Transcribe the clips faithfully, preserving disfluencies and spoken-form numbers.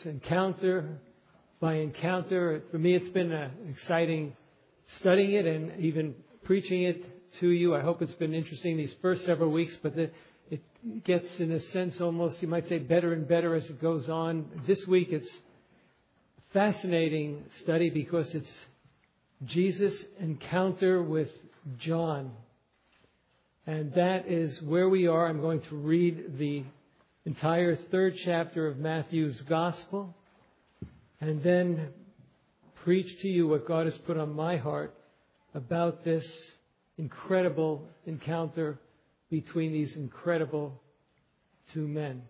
encounter by encounter. For me, it's been uh, exciting studying it and even preaching it to you. I hope it's been interesting these first several weeks, but the, it gets, in a sense, almost, you might say, better and better as it goes on. This week, it's a fascinating study because it's Jesus' encounter with John. And that is where we are. I'm going to read the entire third chapter of Matthew's Gospel and then preach to you what God has put on my heart about this incredible encounter between these incredible two men.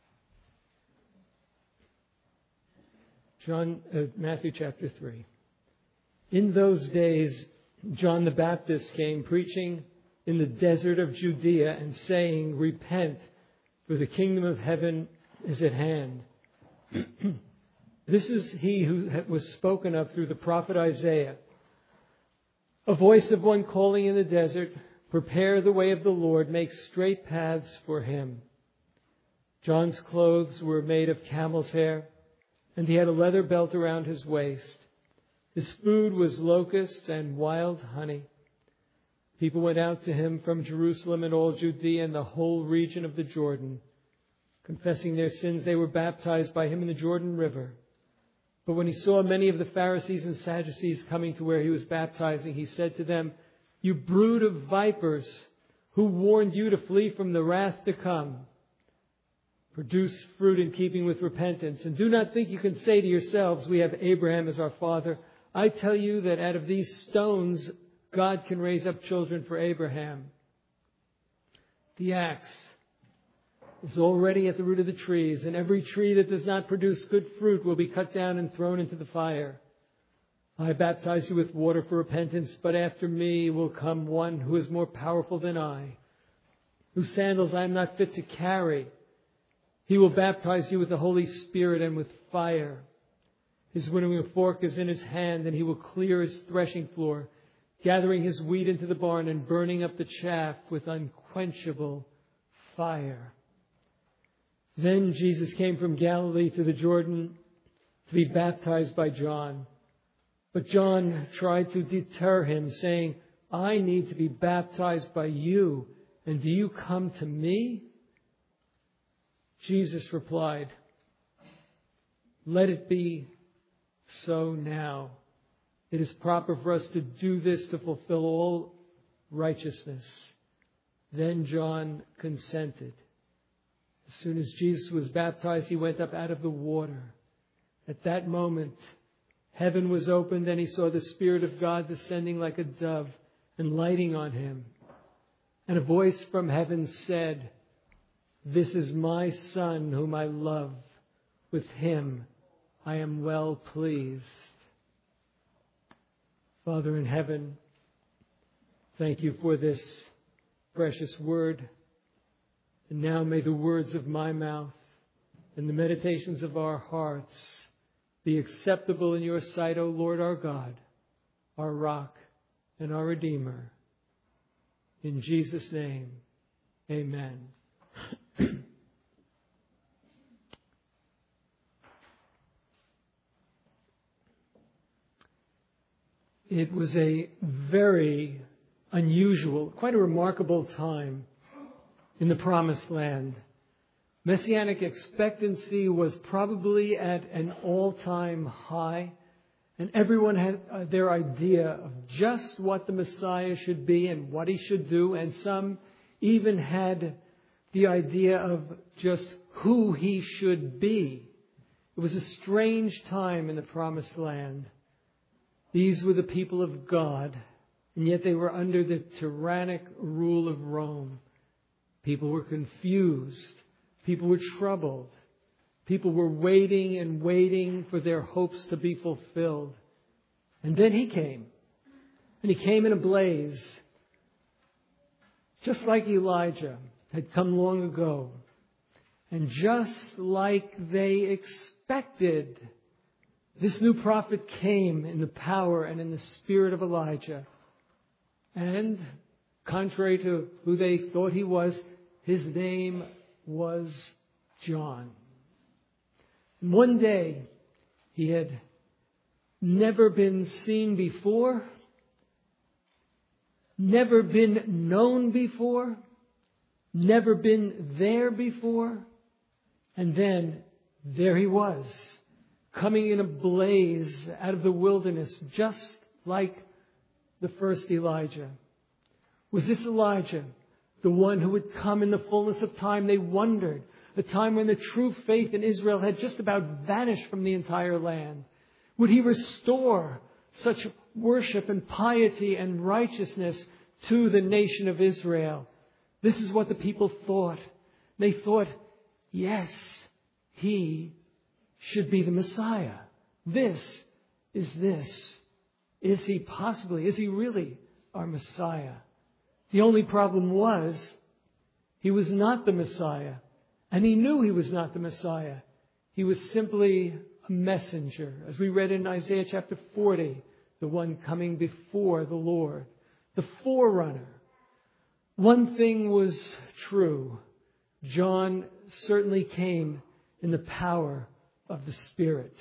John, uh, Matthew chapter three. In those days, John the Baptist came preaching in the desert of Judea and saying, "Repent, for the kingdom of heaven is at hand." This is he who was spoken of through the prophet Isaiah. A voice of one calling in the desert, "Prepare the way of the Lord, make straight paths for him." John's clothes were made of camel's hair, and he had a leather belt around his waist. His food was locusts and wild honey. People went out to him from Jerusalem and all Judea and the whole region of the Jordan. Confessing their sins, they were baptized by him in the Jordan River. But when he saw many of the Pharisees and Sadducees coming to where he was baptizing, he said to them, "You brood of vipers, who warned you to flee from the wrath to come? Produce fruit in keeping with repentance, and do not think you can say to yourselves, 'We have Abraham as our father.' I tell you that out of these stones God can raise up children for Abraham. The axe is already at the root of the trees, and every tree that does not produce good fruit will be cut down and thrown into the fire. I baptize you with water for repentance, but after me will come one who is more powerful than I, whose sandals I am not fit to carry. He will baptize you with the Holy Spirit and with fire. His winnowing fork is in his hand, and he will clear his threshing floor, gathering his wheat into the barn and burning up the chaff with unquenchable fire." Then Jesus came from Galilee to the Jordan to be baptized by John. But John tried to deter him, saying, "I need to be baptized by you, and do you come to me?" Jesus replied, "Let it be so now. It is proper for us to do this to fulfill all righteousness." Then John consented. As soon as Jesus was baptized, he went up out of the water. At that moment, heaven was opened, and he saw the Spirit of God descending like a dove and lighting on him. And a voice from heaven said, "This is my Son whom I love. With him I am well pleased." Father in heaven, thank you for this precious word. And now may the words of my mouth and the meditations of our hearts be acceptable in your sight, O Lord our God, our rock and our Redeemer. In Jesus' name, amen. It was a very unusual, quite a remarkable time in the Promised Land. Messianic expectancy was probably at an all-time high, and everyone had uh, their idea of just what the Messiah should be and what he should do, and some even had the idea of just who he should be. It was a strange time in the Promised Land. These were the people of God, and yet they were under the tyrannic rule of Rome. People were confused. People were troubled. People were waiting and waiting for their hopes to be fulfilled. And then he came. And he came in a blaze, just like Elijah had come long ago. And just like they expected, this new prophet came in the power and in the spirit of Elijah. And contrary to who they thought he was, his name was John. And one day, he had never been seen before, never been known before, never been there before. And then there he was, coming in a blaze out of the wilderness, just like the first Elijah. Was this Elijah, the one who would come in the fullness of time? They wondered. A time when the true faith in Israel had just about vanished from the entire land. Would he restore such worship and piety and righteousness to the nation of Israel? This is what the people thought. They thought, yes, he should be the Messiah. This is this. Is he possibly, is he really our Messiah? The only problem was, he was not the Messiah. And he knew he was not the Messiah. He was simply a messenger. As we read in Isaiah chapter forty, the one coming before the Lord, the forerunner. One thing was true. John certainly came in the power of the Spirit.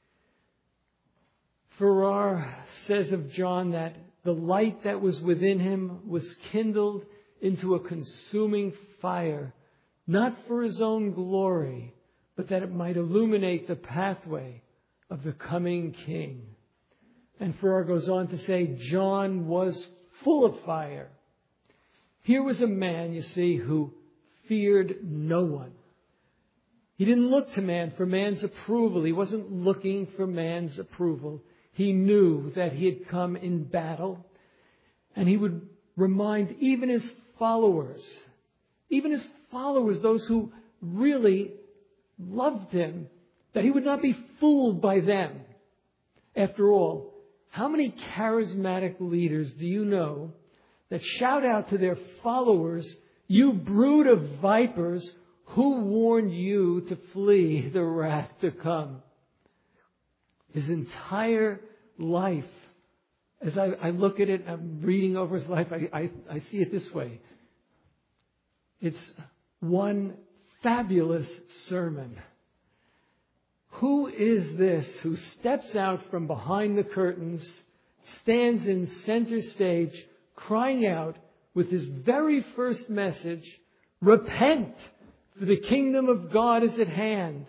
Farrar says of John that the light that was within him was kindled into a consuming fire, not for his own glory, but that it might illuminate the pathway of the coming King. And Farrar goes on to say, John was full of fire. Here was a man, you see, who feared no one. He didn't look to man for man's approval. He wasn't looking for man's approval. He knew that he had come in battle. And he would remind even his followers, even his followers, those who really loved him, that he would not be fooled by them. After all, how many charismatic leaders do you know that shout out to their followers, "You brood of vipers, who warned you to flee the wrath to come?" His entire life, as I, I look at it, I'm reading over his life, I, I, I see it this way. It's one fabulous sermon. Who is this who steps out from behind the curtains, stands in center stage, crying out with his very first message, "Repent, for the kingdom of God is at hand"?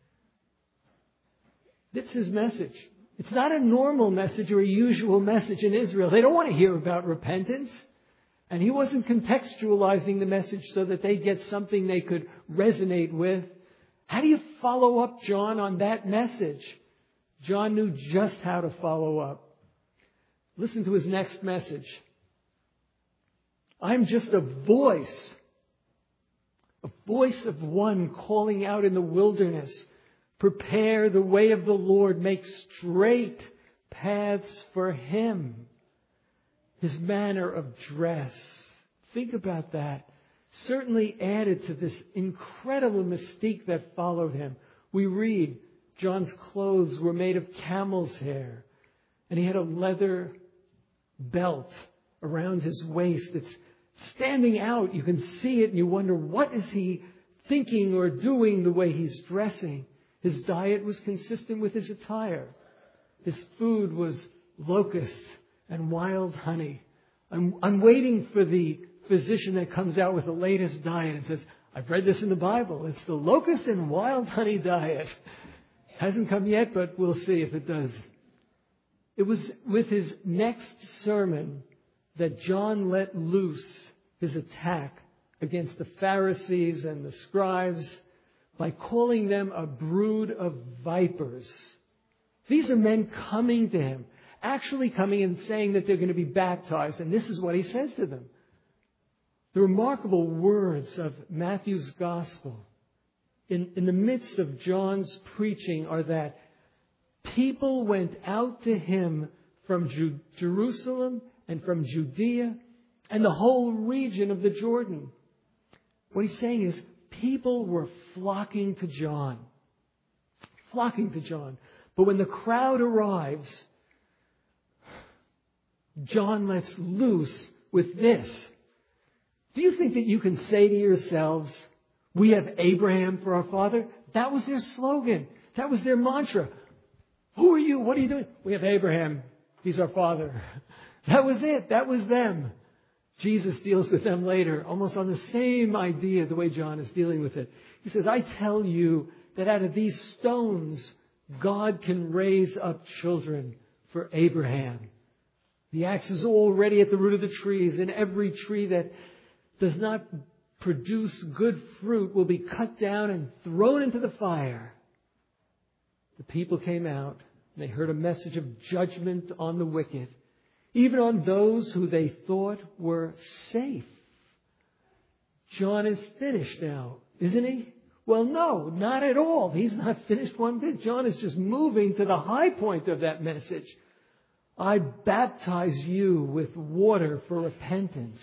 That's his message. It's not a normal message or a usual message in Israel. They don't want to hear about repentance. And he wasn't contextualizing the message so that they get something they could resonate with. How do you follow up John on that message? John knew just how to follow up. Listen to his next message. "I'm just a voice, a voice of one calling out in the wilderness. Prepare the way of the Lord, make straight paths for him." His manner of dress, think about that, certainly added to this incredible mystique that followed him. We read John's clothes were made of camel's hair, and he had a leather belt around his waist. It's standing out. You can see it and you wonder, what is he thinking or doing the way he's dressing? His diet was consistent with his attire. His food was locust and wild honey. I'm, I'm waiting for the physician that comes out with the latest diet and says, "I've read this in the Bible. It's the locust and wild honey diet." Hasn't come yet, but we'll see if it does. It was with his next sermon that John let loose his attack against the Pharisees and the scribes by calling them a brood of vipers. These are men coming to him, actually coming and saying that they're going to be baptized. And this is what he says to them. The remarkable words of Matthew's gospel in, in the midst of John's preaching are that people went out to him from Ju- Jerusalem and from Judea and the whole region of the Jordan. What he's saying is people were flocking to John. Flocking to John. But when the crowd arrives, John lets loose with this. Do you think that you can say to yourselves, "We have Abraham for our father"? That was their slogan. That was their mantra. Who are you? What are you doing? We have Abraham. He's our father. That was it. That was them. Jesus deals with them later, almost on the same idea, the way John is dealing with it. He says, I tell you that out of these stones, God can raise up children for Abraham. The axe is already at the root of the trees, and every tree that does not produce good fruit will be cut down and thrown into the fire. The people came out, and they heard a message of judgment on the wicked, even on those who they thought were safe. John is finished now, isn't he? Well, no, not at all. He's not finished one bit. John is just moving to the high point of that message. I baptize you with water for repentance.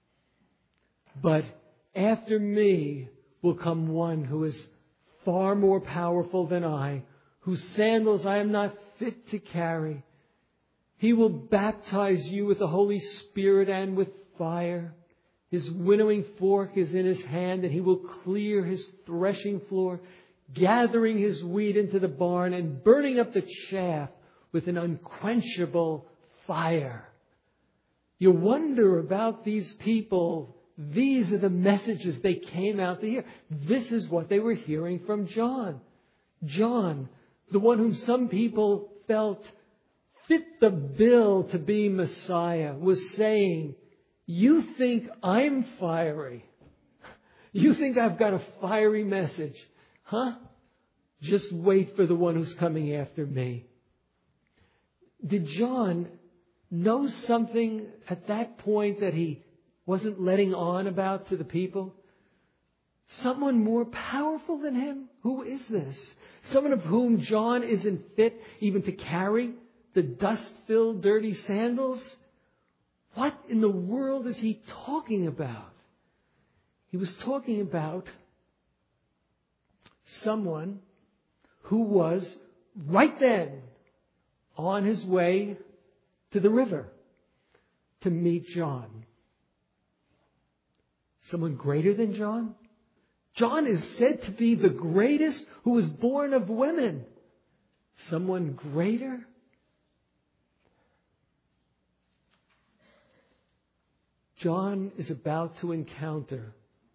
But after me will come one who is far more powerful than I, whose sandals I am not fit to carry. He will baptize you with the Holy Spirit and with fire. His winnowing fork is in his hand, and he will clear his threshing floor, gathering his wheat into the barn and burning up the chaff with an unquenchable fire. You wonder about these people. These are the messages they came out to hear. This is what they were hearing from John. John, the one whom some people felt fit the bill to be Messiah, was saying, you think I'm fiery? You think I've got a fiery message? Huh? Just wait for the one who's coming after me. Did John know something at that point that he wasn't letting on about to the people? Someone more powerful than him? Who is this? Someone of whom John isn't fit even to carry the dust-filled, dirty sandals? What in the world is he talking about? He was talking about someone who was right then on his way to the river to meet John. Someone greater than John? John is said to be the greatest who was born of women. Someone greater? John is about to encounter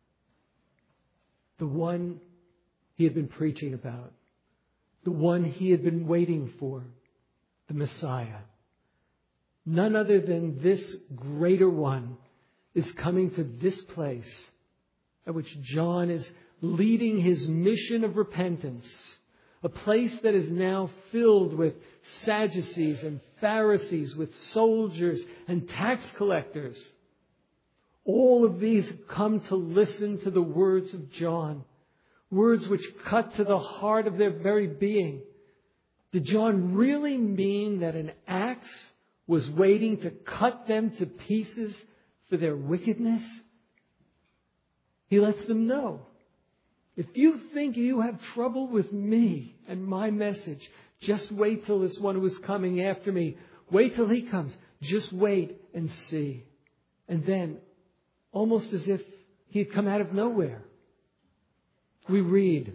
the one he had been preaching about, the one he had been waiting for, the Messiah. None other than this greater one is coming to this place at which John is leading his mission of repentance, a place that is now filled with Sadducees and Pharisees, with soldiers and tax collectors. All of these have come to listen to the words of John, words which cut to the heart of their very being. Did John really mean that an axe was waiting to cut them to pieces for their wickedness? He lets them know, if you think you have trouble with me and my message, just wait till this one who is coming after me. Wait till he comes. Just wait and see. And then, almost as if he had come out of nowhere, we read,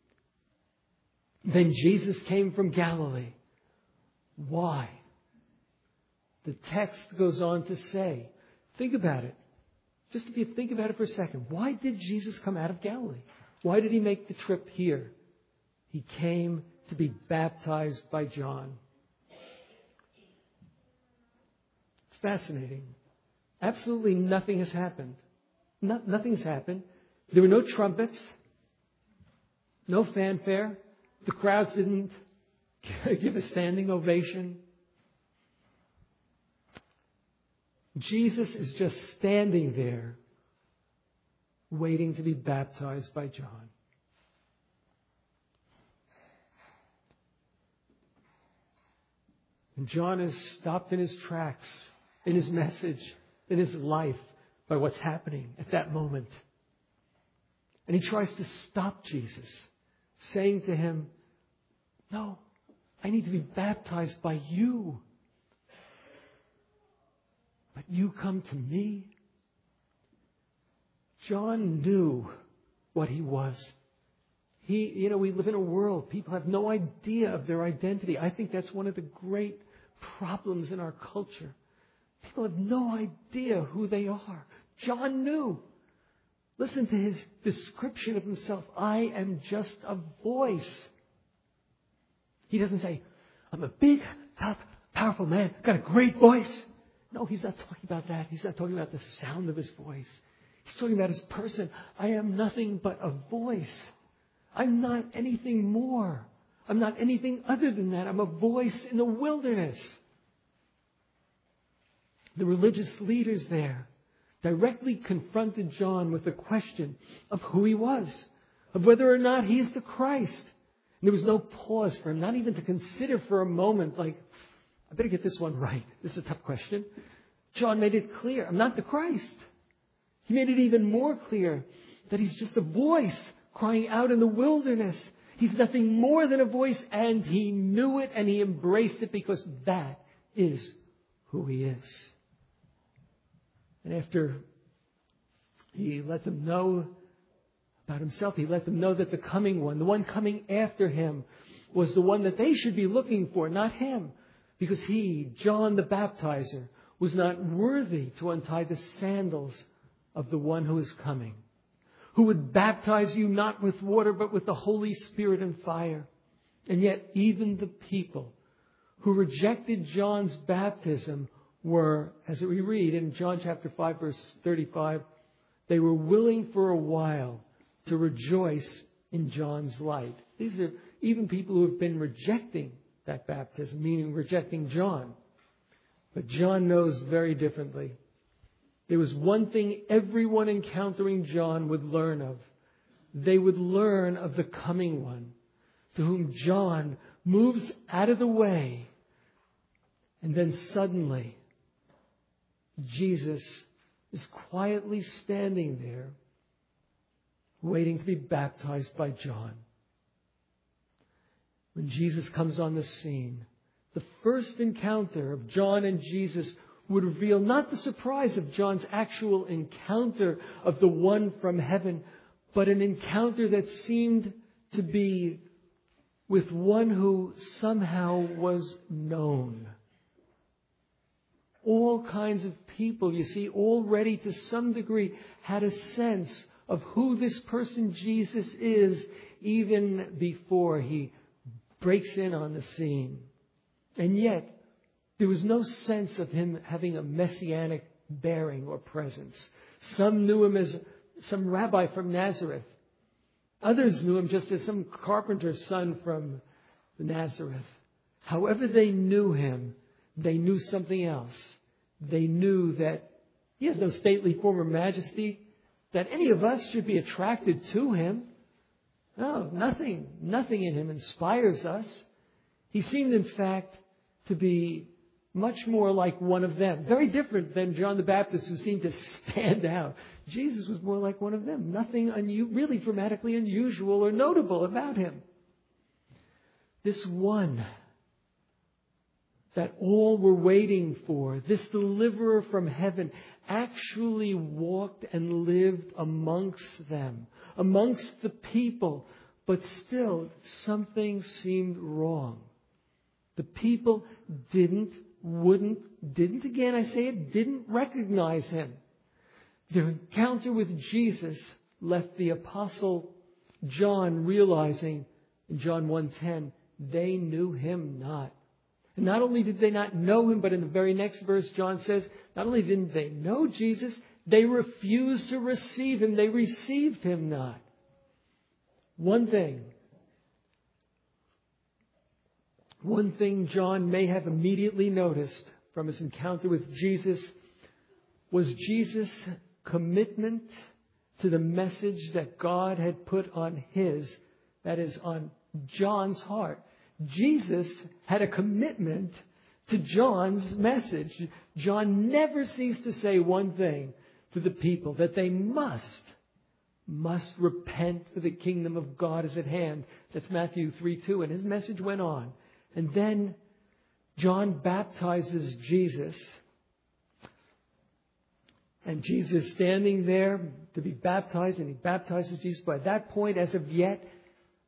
then Jesus came from Galilee. Why? The text goes on to say, think about it. Just if you think about it for a second, why did Jesus come out of Galilee? Why did he make the trip here? He came to be baptized by John. It's fascinating. Absolutely nothing has happened. No, nothing's happened. There were no trumpets, no fanfare. The crowds didn't give a standing ovation. Jesus is just standing there, waiting to be baptized by John. And John is stopped in his tracks, in his message, in his life, by what's happening at that moment. And he tries to stop Jesus, saying to him, no, I need to be baptized by you. But you come to me? John knew what he was. He, you know, we live in a world, people have no idea of their identity. I think that's one of the great problems in our culture. People have no idea who they are. John knew. Listen to his description of himself. I am just a voice. He doesn't say, I'm a big, tough, powerful man, got a great voice. No, he's not talking about that. He's not talking about the sound of his voice. He's talking about his person. I am nothing but a voice. I'm not anything more. I'm not anything other than that. I'm a voice in the wilderness. The religious leaders there directly confronted John with the question of who he was, of whether or not he is the Christ. And there was no pause for him, not even to consider for a moment, like, I better get this one right. This is a tough question. John made it clear, I'm not the Christ. He made it even more clear that he's just a voice crying out in the wilderness. He's nothing more than a voice, and he knew it and he embraced it because that is who he is. And after he let them know about himself, he let them know that the coming one, the one coming after him, was the one that they should be looking for, not him. Because he, John the Baptizer, was not worthy to untie the sandals of the one who is coming, who would baptize you not with water but with the Holy Spirit and fire. And yet even the people who rejected John's baptism were, as we read in John chapter five, verse thirty-five, they were willing for a while to rejoice in John's light. These are even people who have been rejecting that baptism, meaning rejecting John. But John knows very differently. There was one thing everyone encountering John would learn of. They would learn of the coming one, to whom John moves out of the way. And then suddenly, Jesus is quietly standing there, waiting to be baptized by John. When Jesus comes on the scene, the first encounter of John and Jesus would reveal not the surprise of John's actual encounter of the one from heaven, but an encounter that seemed to be with one who somehow was known. All kinds of people, you see, already to some degree had a sense of who this person Jesus is even before he breaks in on the scene. And yet, there was no sense of him having a messianic bearing or presence. Some knew him as some rabbi from Nazareth. Others knew him just as some carpenter's son from Nazareth. However they knew him, they knew something else. They knew that he has no stately form or majesty, that any of us should be attracted to him. No, nothing, nothing in him inspires us. He seemed, in fact, to be much more like one of them. Very different than John the Baptist, who seemed to stand out. Jesus was more like one of them. Nothing unu- really dramatically unusual or notable about him. This one that all were waiting for, this deliverer from heaven, actually walked and lived amongst them, amongst the people. But still, something seemed wrong. The people didn't, wouldn't, didn't, again I say it, didn't recognize him. Their encounter with Jesus left the apostle John realizing in John one ten, they knew him not. And not only did they not know him, but in the very next verse, John says, not only didn't they know Jesus, they refused to receive him. They received him not. One thing, one thing John may have immediately noticed from his encounter with Jesus was Jesus' commitment to the message that God had put on his, that is, on John's heart. Jesus had a commitment to John's message. John never ceased to say one thing to the people, that they must, must repent, for the kingdom of God is at hand. That's Matthew three two. And his message went on. And then John baptizes Jesus. And Jesus is standing there to be baptized, and he baptizes Jesus. By that point, as of yet,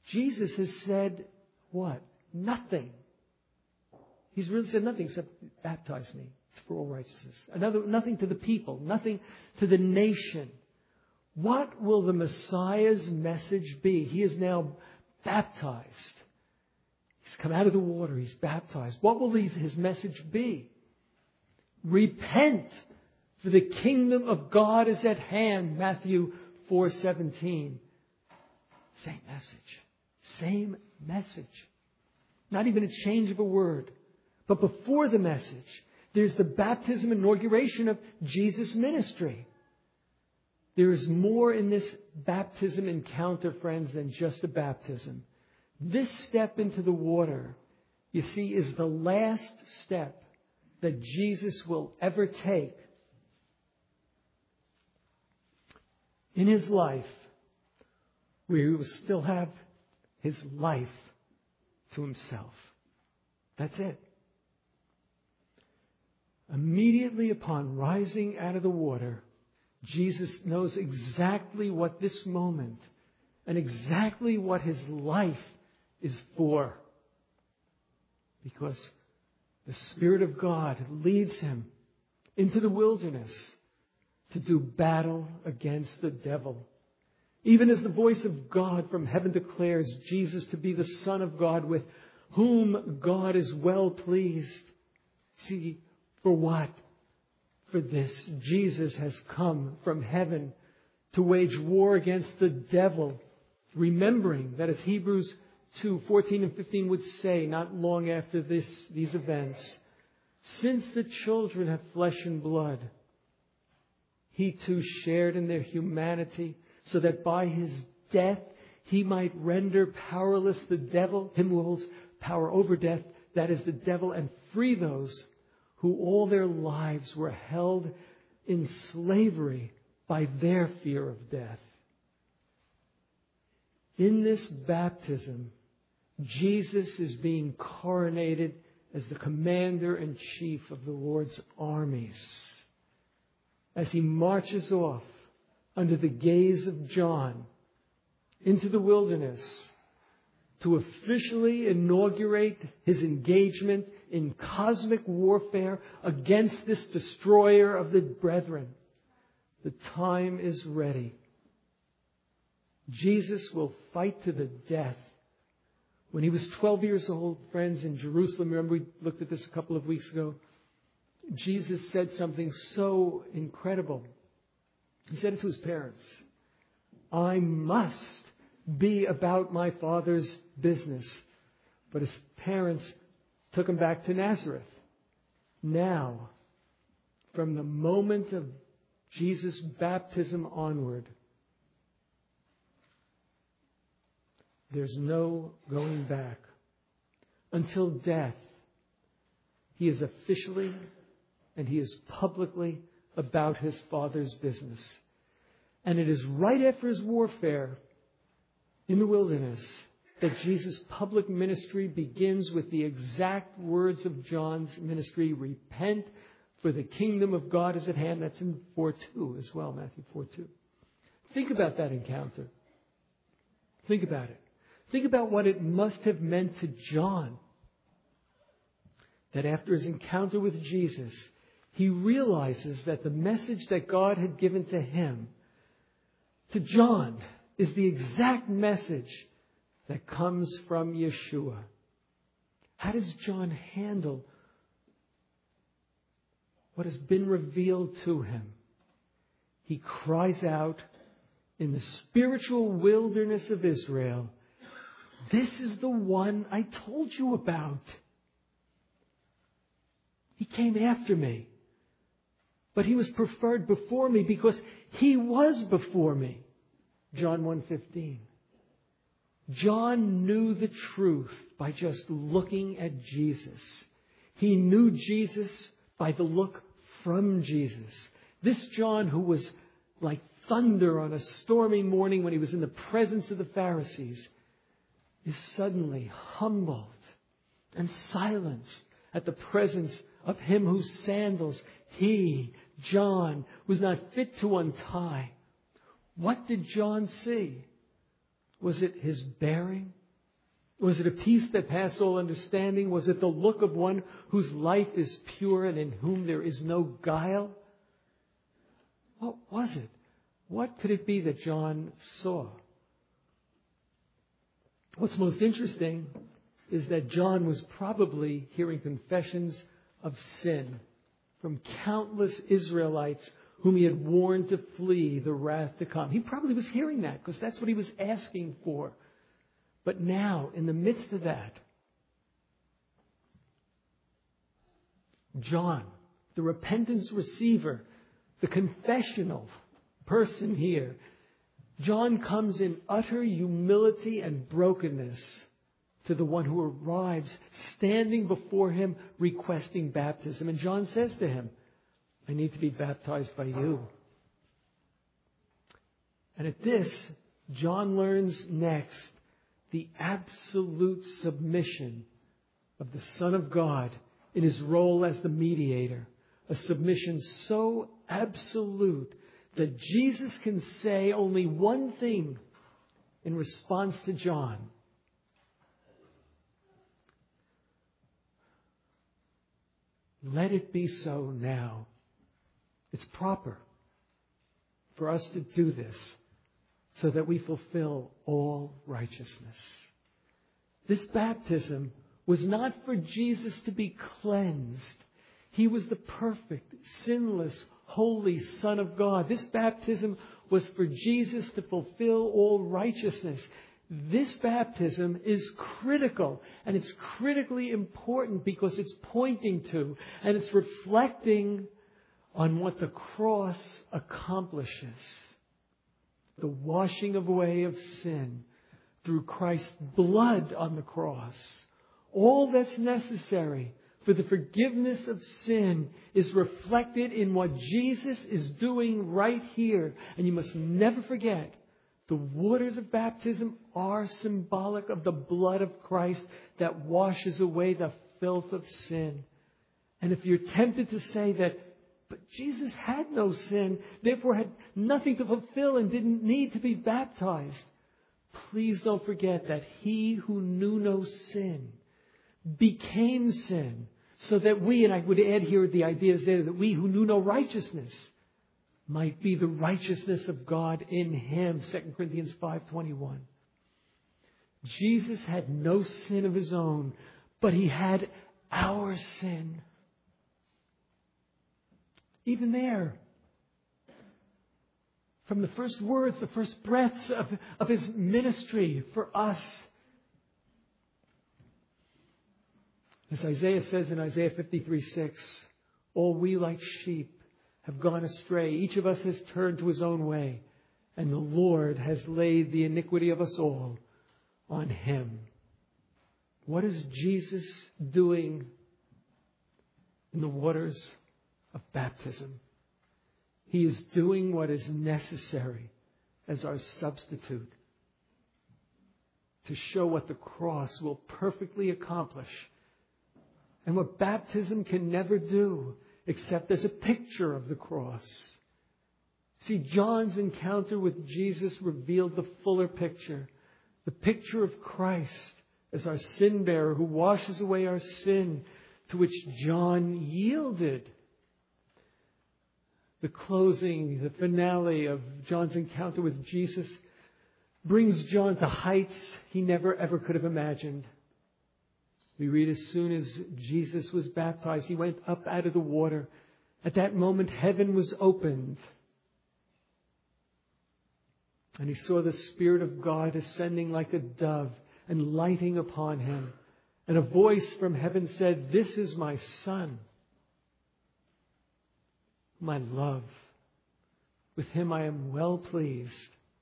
Jesus has said what? Nothing. He's really said nothing except baptize me. It's for all righteousness. Another, nothing to the people. Nothing to the nation. What will the Messiah's message be? He is now baptized. He's come out of the water. He's baptized. What will his message be? Repent, for the kingdom of God is at hand. Matthew four seventeen. Same message. Same message. Not even a change of a word. But before the message, there's the baptism inauguration of Jesus' ministry. There is more in this baptism encounter, friends, than just a baptism. This step into the water, you see, is the last step that Jesus will ever take in His life, where He will still have His life to Himself. That's it. Immediately upon rising out of the water, Jesus knows exactly what this moment and exactly what His life is for. Because the Spirit of God leads Him into the wilderness to do battle against the devil. Even as the voice of God from heaven declares Jesus to be the Son of God, with whom God is well pleased. See, for what? For this, Jesus has come from heaven to wage war against the devil, remembering that, as Hebrews two fourteen and fifteen would say, not long after this, these events, since the children have flesh and blood, He too shared in their humanity, so that by His death He might render powerless the devil, him who holds power over death, that is the devil, and free those who all their lives were held in slavery by their fear of death. In this baptism, Jesus is being coronated as the commander-in-chief of the Lord's armies. As He marches off under the gaze of John into the wilderness to officially inaugurate His engagement in cosmic warfare against this destroyer of the brethren. The time is ready. Jesus will fight to the death. When He was twelve years old, friends, in Jerusalem, remember we looked at this a couple of weeks ago, Jesus said something so incredible. He said it to His parents. I must be about my Father's business. But His parents took Him back to Nazareth. Now, from the moment of Jesus' baptism onward, there's no going back. Until death, He is officially and He is publicly about His Father's business. And it is right after His warfare in the wilderness that Jesus' public ministry begins with the exact words of John's ministry, repent, for the kingdom of God is at hand. That's in four two as well, Matthew four two. Think about that encounter. Think about it. Think about what it must have meant to John that after his encounter with Jesus, he realizes that the message that God had given to him, to John, is the exact message that comes from Yeshua. How does John handle what has been revealed to him? He cries out in the spiritual wilderness of Israel, this is the one I told you about. He came after me, but He was preferred before me because He was before me. John one fifteen. John knew the truth by just looking at Jesus. He knew Jesus by the look from Jesus. This John, who was like thunder on a stormy morning when he was in the presence of the Pharisees, is suddenly humbled and silenced at the presence of Him whose sandals he, John, was not fit to untie. What did John see? Was it His bearing? Was it a peace that passed all understanding? Was it the look of one whose life is pure and in whom there is no guile? What was it? What could it be that John saw? What's most interesting is that John was probably hearing confessions of sin from countless Israelites whom he had warned to flee the wrath to come. He probably was hearing that because that's what he was asking for. But now, in the midst of that, John, the repentance receiver, the confessional person here, John comes in utter humility and brokenness to the one who arrives, standing before him, requesting baptism. And John says to him, I need to be baptized by you. And at this, John learns next the absolute submission of the Son of God in his role as the mediator. A submission so absolute that Jesus can say only one thing in response to John. Let it be so now. It's proper for us to do this so that we fulfill all righteousness. This baptism was not for Jesus to be cleansed. He was the perfect, sinless, holy Son of God. This baptism was for Jesus to fulfill all righteousness. This baptism is critical, and it's critically important because it's pointing to and it's reflecting on what the cross accomplishes. The washing away of sin through Christ's blood on the cross. All that's necessary for the forgiveness of sin is reflected in what Jesus is doing right here. And you must never forget, the waters of baptism are symbolic of the blood of Christ that washes away the filth of sin. And if you're tempted to say that, but Jesus had no sin, therefore had nothing to fulfill and didn't need to be baptized, please don't forget that He who knew no sin became sin, so that we, and I would add here the idea is there that we who knew no righteousness might be the righteousness of God in Him. Second Corinthians five twenty-one. Jesus had no sin of His own, but He had our sin. Even there, from the first words, the first breaths of, of His ministry for us. As Isaiah says in Isaiah fifty-three six, all we like sheep have gone astray. Each of us has turned to his own way, and the Lord has laid the iniquity of us all on Him. What is Jesus doing in the waters of baptism? He is doing what is necessary as our substitute to show what the cross will perfectly accomplish and what baptism can never do except as a picture of the cross. See, John's encounter with Jesus revealed the fuller picture, the picture of Christ as our sin bearer who washes away our sin, to which John yielded. The closing, the finale of John's encounter with Jesus brings John to heights he never ever could have imagined. We read as soon as Jesus was baptized, He went up out of the water. At that moment, heaven was opened. And He saw the Spirit of God ascending like a dove and lighting upon Him. And a voice from heaven said, "This is my Son, my love. With Him I am well pleased."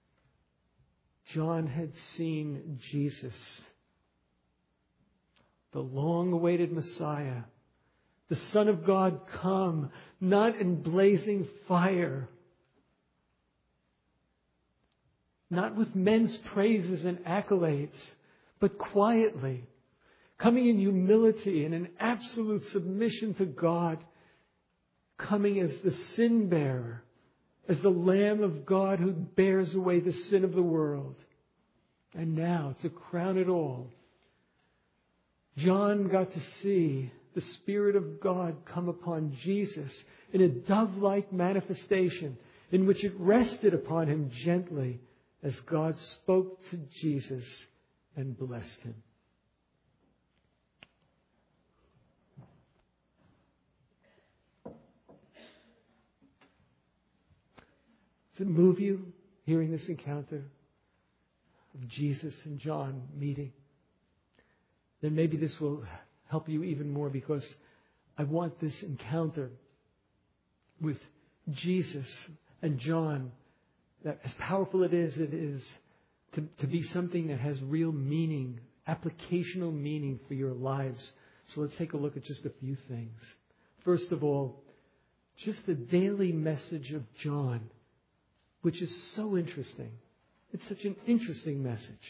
John had seen Jesus, the long-awaited Messiah, the Son of God, come, not in blazing fire, not with men's praises and accolades, but quietly, coming in humility and in absolute submission to God, coming as the sin bearer, as the Lamb of God who bears away the sin of the world. And now, to crown it all, John got to see the Spirit of God come upon Jesus in a dove-like manifestation in which it rested upon him gently as God spoke to Jesus and blessed him. Does it move you, hearing this encounter of Jesus and John meeting? Then maybe this will help you even more, because I want this encounter with Jesus and John, that as powerful it is, it is to, to be something that has real meaning, applicational meaning for your lives. So let's take a look at just a few things. First of all, just the daily message of John, which is so interesting. It's such an interesting message.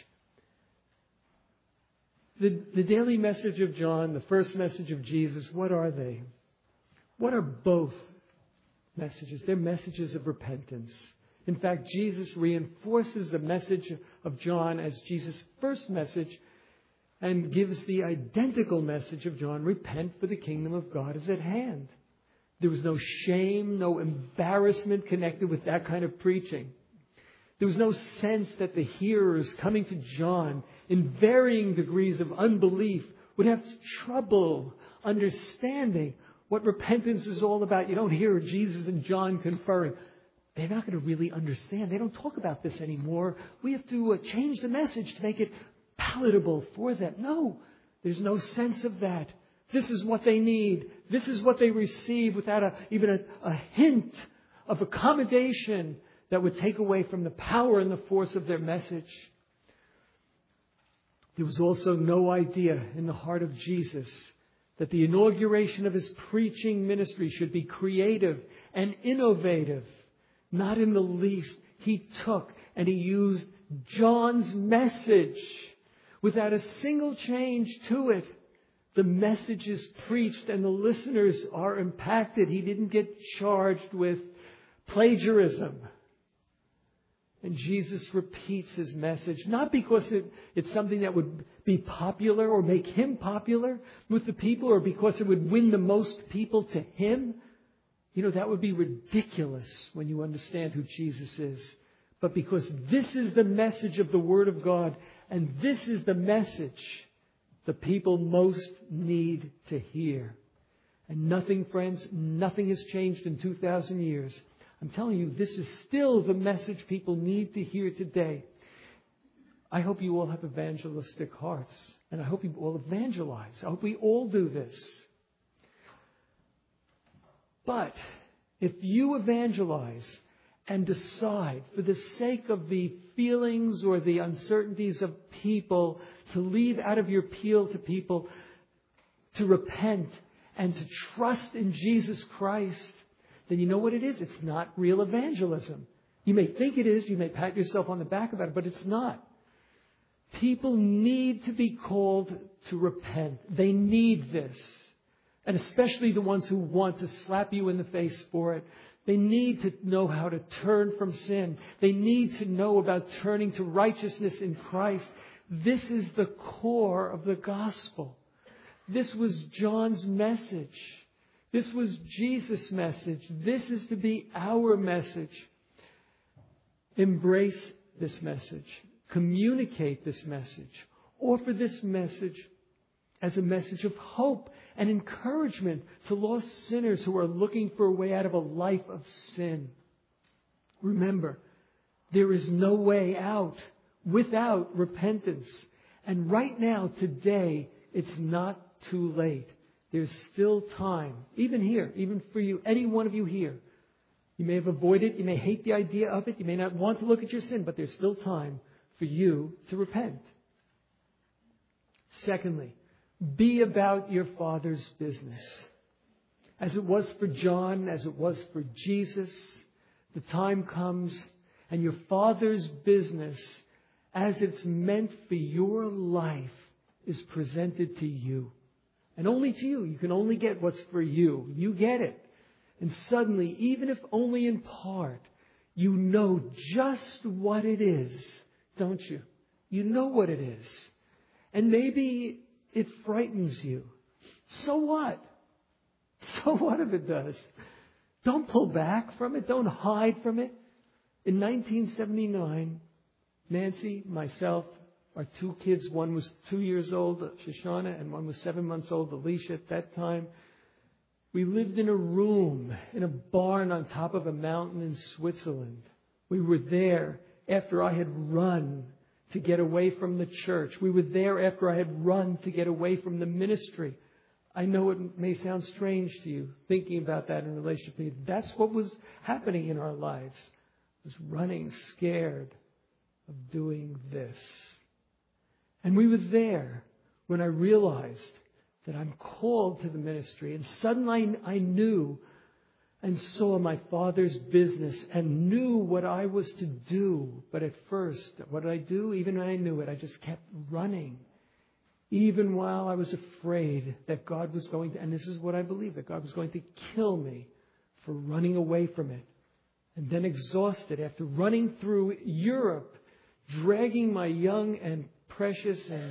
The, the daily message of John, the first message of Jesus, what are they? What are both messages? They're messages of repentance. In fact, Jesus reinforces the message of John as Jesus' first message and gives the identical message of John: repent, for the kingdom of God is at hand. There was no shame, no embarrassment connected with that kind of preaching. There was no sense that the hearers coming to John in varying degrees of unbelief would have trouble understanding what repentance is all about. You don't hear Jesus and John conferring. They're not going to really understand. They don't talk about this anymore. We have to uh, change the message to make it palatable for them. No, there's no sense of that. This is what they need. This is what they receive without a, even a, a hint of accommodation that would take away from the power and the force of their message. There was also no idea in the heart of Jesus that the inauguration of his preaching ministry should be creative and innovative. Not in the least. He took and he used John's message without a single change to it. The message is preached and the listeners are impacted. He didn't get charged with plagiarism. And Jesus repeats his message, not because it, it's something that would be popular or make him popular with the people, or because it would win the most people to him. You know, that would be ridiculous when you understand who Jesus is. But because this is the message of the Word of God, and this is the message the people most need to hear. And nothing, friends, nothing has changed in two thousand years. I'm telling you, this is still the message people need to hear today. I hope you all have evangelistic hearts. And I hope you all evangelize. I hope we all do this. But if you evangelize and decide, for the sake of the feelings or the uncertainties of people, to leave out of your appeal to people to repent and to trust in Jesus Christ, then you know what it is? It's not real evangelism. You may think it is. You may pat yourself on the back about it, but it's not. People need to be called to repent. They need this. And especially the ones who want to slap you in the face for it. They need to know how to turn from sin. They need to know about turning to righteousness in Christ. This is the core of the gospel. This was John's message. This was Jesus' message. This is to be our message. Embrace this message. Communicate this message. Offer this message as a message of hope and encouragement to lost sinners who are looking for a way out of a life of sin. Remember, there is no way out without repentance. And right now, today, it's not too late. There's still time, even here, even for you, any one of you here. You may have avoided it. You may hate the idea of it. You may not want to look at your sin, but there's still time for you to repent. Secondly, be about your Father's business. As it was for John, as it was for Jesus, the time comes and your Father's business, as it's meant for your life, is presented to you. And only to you. You can only get what's for you. You get it. And suddenly, even if only in part, you know just what it is, don't you? You know what it is. And maybe it frightens you. So what? So what if it does? Don't pull back from it. Don't hide from it. In nineteen seventy-nine, Nancy, myself, our two kids, one was two years old, Shoshana, and one was seven months old, Alicia, at that time. We lived in a room, in a barn on top of a mountain in Switzerland. We were there after I had run to get away from the church. We were there after I had run to get away from the ministry. I know it may sound strange to you thinking about that in relation to me. That's what was happening in our lives. I was running scared of doing this. And we were there when I realized that I'm called to the ministry. And suddenly I knew and saw my Father's business and knew what I was to do. But at first, what did I do? Even when I knew it, I just kept running. Even while I was afraid that God was going to, and this is what I believe, that God was going to kill me for running away from it. And then exhausted after running through Europe, dragging my young and precious and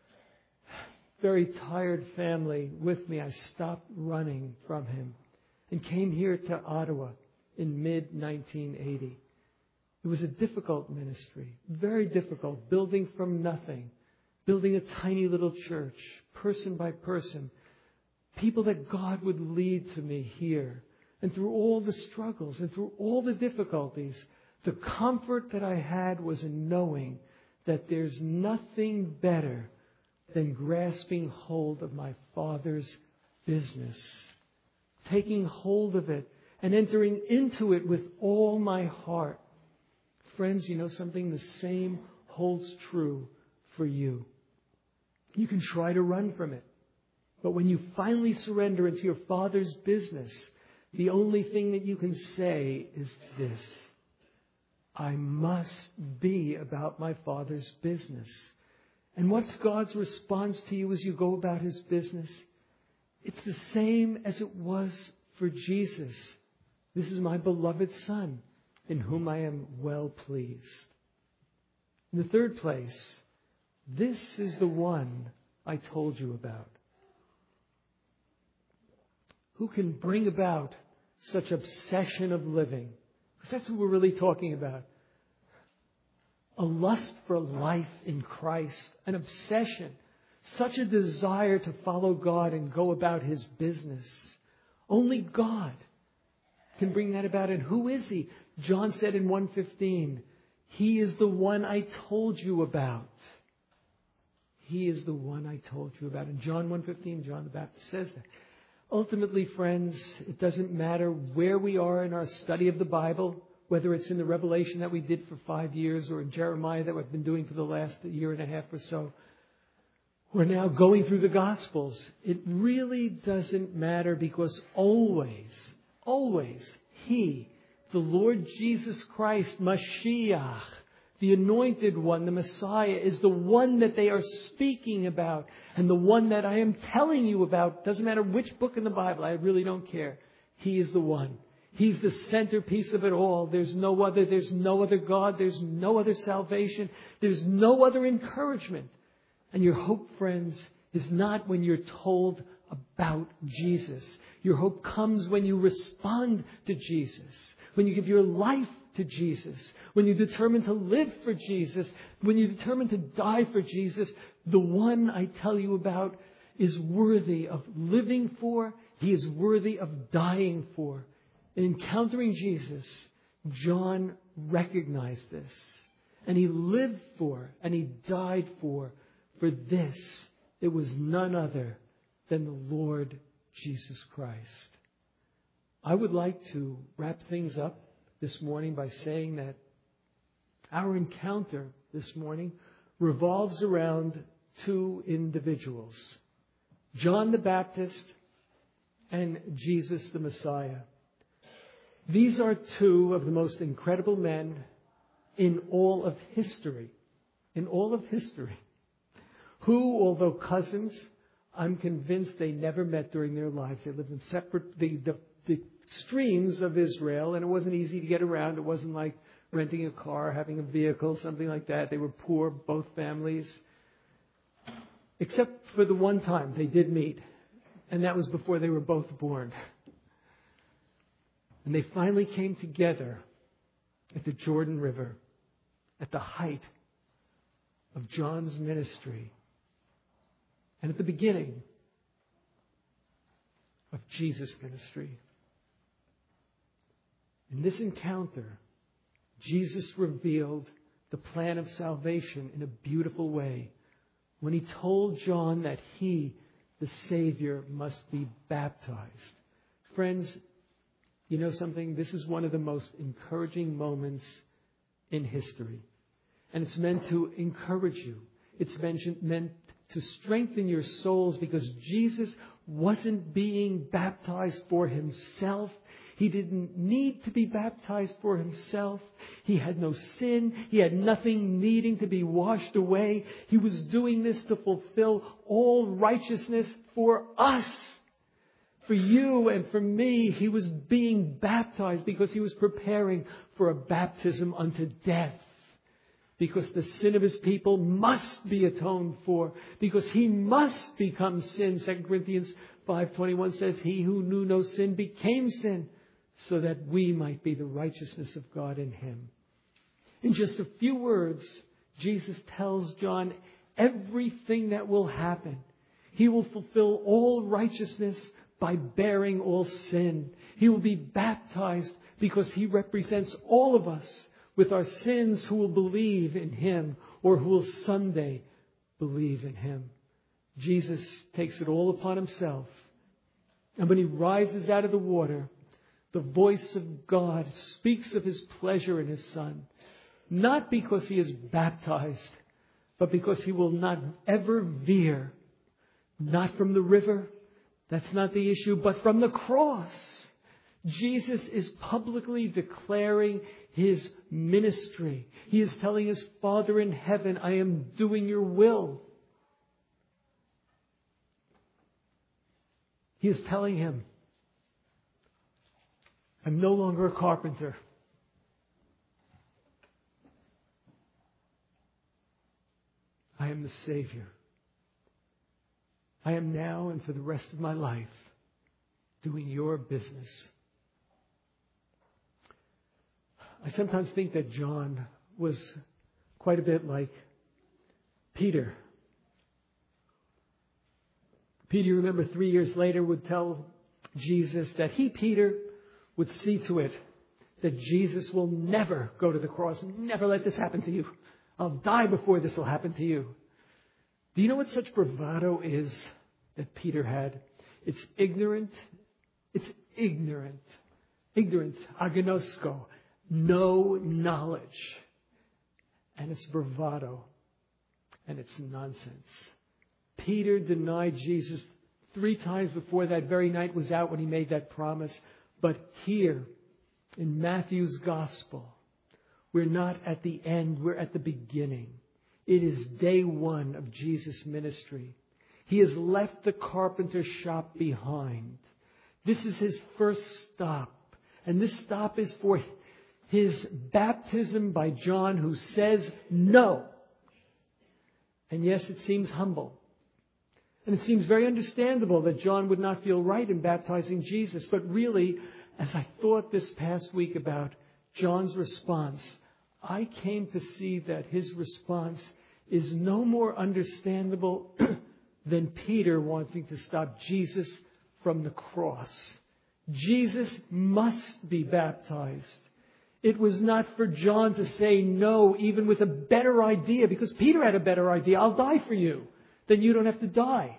very tired family with me, I stopped running from Him and came here to Ottawa in mid nineteen eighty. It was a difficult ministry, very difficult, building from nothing, building a tiny little church, person by person, people that God would lead to me here. And through all the struggles and through all the difficulties, the comfort that I had was in knowing that there's nothing better than grasping hold of my Father's business, taking hold of it and entering into it with all my heart. Friends, you know something? The same holds true for you. You can try to run from it, but when you finally surrender into your Father's business, the only thing that you can say is this: I must be about my Father's business. And what's God's response to you as you go about His business? It's the same as it was for Jesus. This is my beloved Son, in whom I am well pleased. In the third place, this is the one I told you about. Who can bring about such obsession of living? Because that's what we're really talking about. A lust for life in Christ, an obsession, such a desire to follow God and go about His business. Only God can bring that about. And who is He? John said in one fifteen, He is the one I told you about. He is the one I told you about. In John one fifteen, John the Baptist says that. Ultimately, friends, it doesn't matter where we are in our study of the Bible, whether it's in the Revelation that we did for five years or in Jeremiah that we've been doing for the last year and a half or so. We're now going through the Gospels. It really doesn't matter, because always, always He, the Lord Jesus Christ, Mashiach, the Anointed One, the Messiah, is the one that they are speaking about, and the one that I am telling you about. Doesn't matter which book in the Bible, I really don't care. He is the one. He's the centerpiece of it all. There's no other. There's no other God. There's no other salvation. There's no other encouragement. And your hope, friends, is not when you're told about Jesus. Your hope comes when you respond to Jesus, when you give your life to Jesus, when you determine to live for Jesus, when you determine to die for Jesus. The one I tell you about is worthy of living for. He is worthy of dying for. In encountering Jesus, John recognized this. And he lived for, and he died for, for this. It was none other than the Lord Jesus Christ. I would like to wrap things up this morning by saying that our encounter this morning revolves around two individuals, John the Baptist and Jesus the Messiah. These are two of the most incredible men in all of history, in all of history, who, although cousins, I'm convinced they never met during their lives. They lived in separate, the, the, the extremes of Israel, and it wasn't easy to get around. It wasn't like renting a car, having a vehicle, something like that. They were poor, both families. Except for the one time they did meet. And that was before they were both born. And they finally came together at the Jordan River at the height of John's ministry and at the beginning of Jesus' ministry. In this encounter, Jesus revealed the plan of salvation in a beautiful way when he told John that he, the Savior, must be baptized. Friends, you know something? This is one of the most encouraging moments in history. And it's meant to encourage you. It's meant, meant to strengthen your souls because Jesus wasn't being baptized for himself. He didn't need to be baptized for himself. He had no sin. He had nothing needing to be washed away. He was doing this to fulfill all righteousness for us. For you and for me, he was being baptized because he was preparing for a baptism unto death. Because the sin of his people must be atoned for. Because he must become sin. Second Corinthians five twenty-one says, he who knew no sin became sin, so that we might be the righteousness of God in him. In just a few words, Jesus tells John everything that will happen. He will fulfill all righteousness by bearing all sin. He will be baptized because he represents all of us with our sins who will believe in him or who will someday believe in him. Jesus takes it all upon himself. And when he rises out of the water, the voice of God speaks of his pleasure in his Son. Not because he is baptized, but because he will not ever veer. Not from the river. That's not the issue, but from the cross. Jesus is publicly declaring his ministry. He is telling his Father in heaven, I am doing your will. He is telling him, I'm no longer a carpenter. I am the Savior. I am now and for the rest of my life doing your business. I sometimes think that John was quite a bit like Peter. Peter, you remember, three years later would tell Jesus that he, Peter, would see to it that Jesus will never go to the cross. Never let this happen to you. I'll die before this will happen to you. Do you know what such bravado is that Peter had? It's ignorant. It's ignorant. Ignorant. Agnosko. No knowledge. And it's bravado. And it's nonsense. Peter denied Jesus three times before that very night was out when he made that promise. But here in Matthew's gospel, we're not at the end, we're at the beginning. It is day one of Jesus' ministry. He has left the carpenter shop behind. This is his first stop. And this stop is for his baptism by John, who says no. And yes, it seems humble. And it seems very understandable that John would not feel right in baptizing Jesus. But really, as I thought this past week about John's response, I came to see that his response is no more understandable than Peter wanting to stop Jesus from the cross. Jesus must be baptized. It was not for John to say no, even with a better idea, because Peter had a better idea. I'll die for you. Then you don't have to die.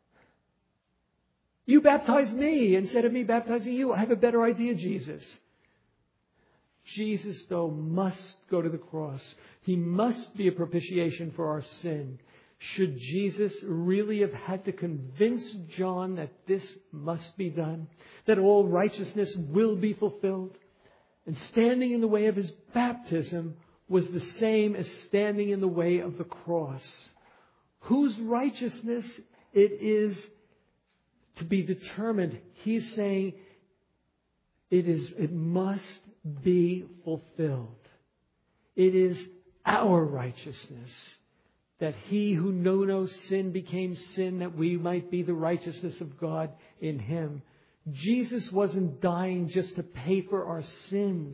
You baptize me instead of me baptizing you. I have a better idea, Jesus. Jesus, though, must go to the cross. He must be a propitiation for our sin. Should Jesus really have had to convince John that this must be done, that all righteousness will be fulfilled? And standing in the way of his baptism was the same as standing in the way of the cross. Whose righteousness it is to be determined. He's saying it is, it must be fulfilled. It is our righteousness. that He who knew no sin became sin, that we might be the righteousness of God in Him. Jesus wasn't dying just to pay for our sins.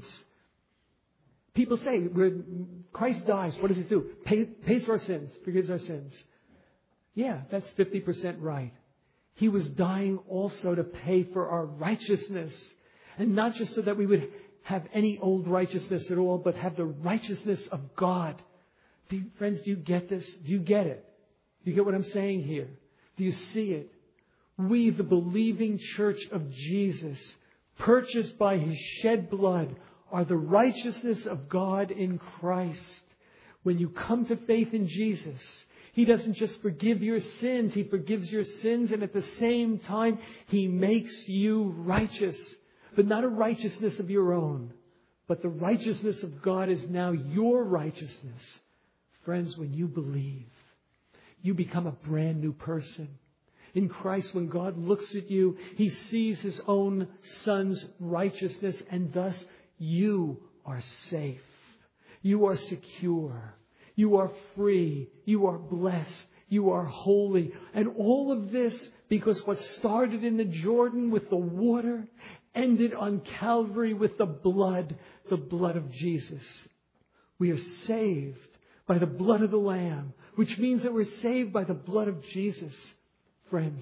People say, when Christ dies, what does He do? Pay, pays for our sins, forgives our sins. Yeah, that's fifty percent right. He was dying also to pay for our righteousness. And not just so that we would have any old righteousness at all, but have the righteousness of God. Do you, friends, do you get this? Do you get it? Do you get what I'm saying here? Do you see it? We, the believing church of Jesus, purchased by His shed blood, are the righteousness of God in Christ. When you come to faith in Jesus, He doesn't just forgive your sins. He forgives your sins, and at the same time, He makes you righteous. But not a righteousness of your own, but the righteousness of God is now your righteousness. Friends, when you believe, you become a brand new person. In Christ, when God looks at you, He sees His own Son's righteousness, and thus you are safe. You are secure. You are free. You are blessed. You are holy. And all of this because what started in the Jordan with the water ended on Calvary with the blood, the blood of Jesus. We are saved by the blood of the Lamb, which means that we're saved by the blood of Jesus. Friends,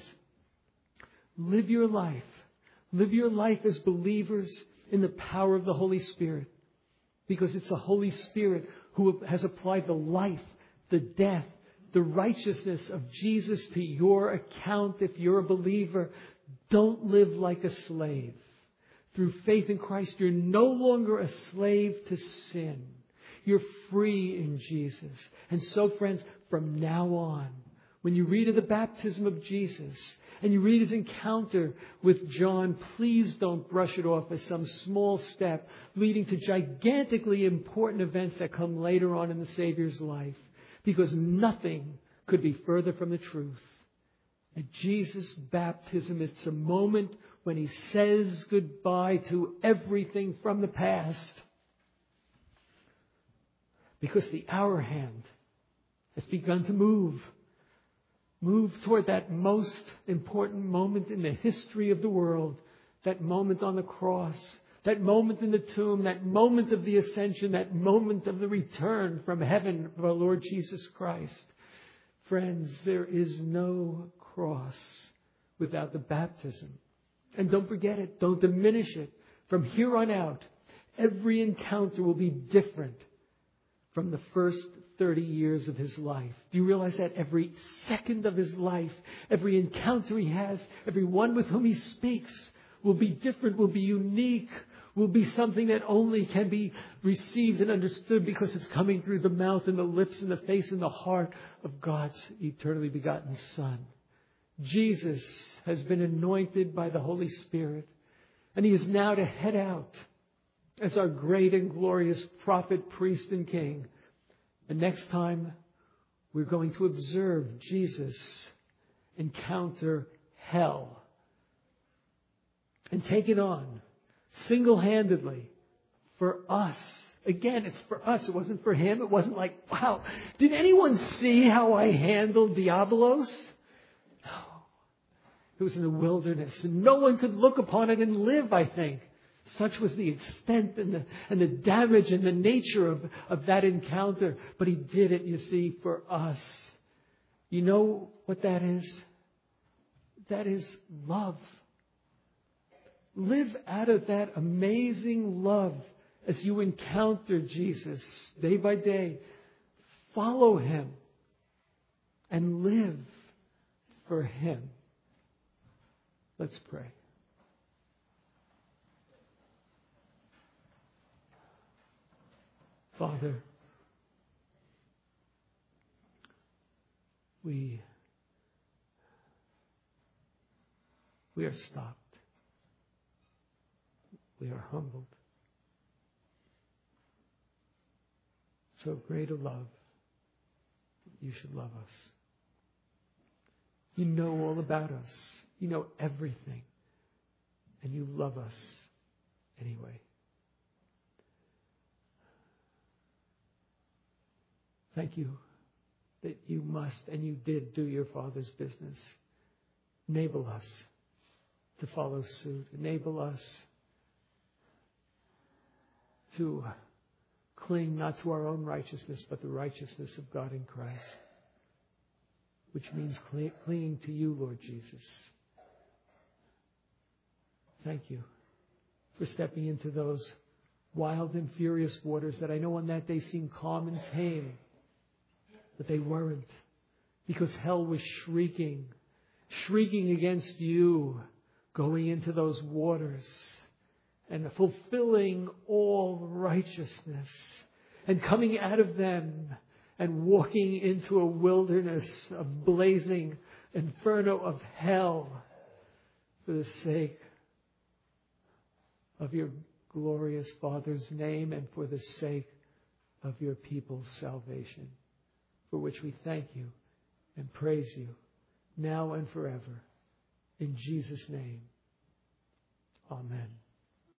live your life. Live your life as believers in the power of the Holy Spirit, because it's the Holy Spirit who has applied the life, the death, the righteousness of Jesus to your account if you're a believer. Don't live like a slave. Through faith in Christ, you're no longer a slave to sin. You're free in Jesus. And so, friends, from now on, when you read of the baptism of Jesus and you read His encounter with John, please don't brush it off as some small step leading to gigantically important events that come later on in the Savior's life. Because nothing could be further from the truth. At Jesus' baptism, it's a moment when He says goodbye to everything from the past. Because the hour hand has begun to move. Move toward that most important moment in the history of the world. That moment on the cross. That moment in the tomb. That moment of the ascension. That moment of the return from heaven of our Lord Jesus Christ. Friends, there is no cross without the baptism. And don't forget it. Don't diminish it. From here on out, every encounter will be different from the first thirty years of his life. Do you realize that? Every second of his life, every encounter he has, every one with whom he speaks will be different, will be unique, will be something that only can be received and understood because it's coming through the mouth and the lips and the face and the heart of God's eternally begotten Son. Jesus has been anointed by the Holy Spirit, and He is now to head out as our great and glorious prophet, priest, and king. And next time, we're going to observe Jesus encounter hell and take it on single-handedly for us. Again, it's for us. It wasn't for Him. It wasn't like, wow, did anyone see how I handled Diabolos? No. It was in the wilderness, and no one could look upon it and live, I think. Such was the extent and the, and the damage and the nature of, of that encounter. But He did it, you see, for us. You know what that is? That is love. Live out of that amazing love as you encounter Jesus day by day. Follow Him and live for Him. Let's pray. Father, we, we are stopped. We are humbled. So great a love, you should love us. You know all about us. You know everything. And you love us anyway. Thank you that you must and you did do your Father's business. Enable us to follow suit. Enable us to cling not to our own righteousness, but the righteousness of God in Christ, which means clinging to you, Lord Jesus. Thank you for stepping into those wild and furious waters that I know on that day seemed calm and tame, but they weren't, because hell was shrieking, shrieking against you, going into those waters and fulfilling all righteousness and coming out of them and walking into a wilderness of blazing inferno of hell for the sake of your glorious Father's name and for the sake of your people's salvation, for which we thank you and praise you now and forever. In Jesus' name, amen.